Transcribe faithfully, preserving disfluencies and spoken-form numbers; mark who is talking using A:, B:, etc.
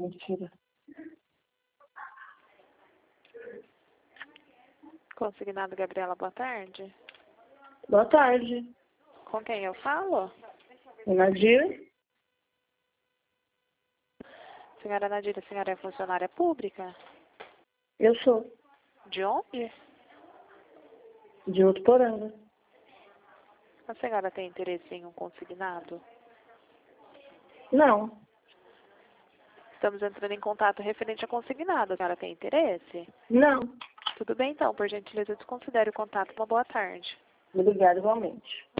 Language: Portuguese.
A: Mentira.
B: Consignado Gabriela, boa tarde.
A: Boa tarde.
B: Com quem eu falo?
A: Nadir?
B: Senhora Nadir, a senhora é funcionária pública?
A: Eu sou.
B: De onde?
A: De Votuporanga.
B: A senhora tem interesse em um consignado?
A: Não.
B: Estamos entrando em contato referente a consignado. A senhora tem interesse?
A: Não.
B: Tudo bem, então. Por gentileza, desconsidere o contato. Uma boa tarde.
A: Obrigada igualmente.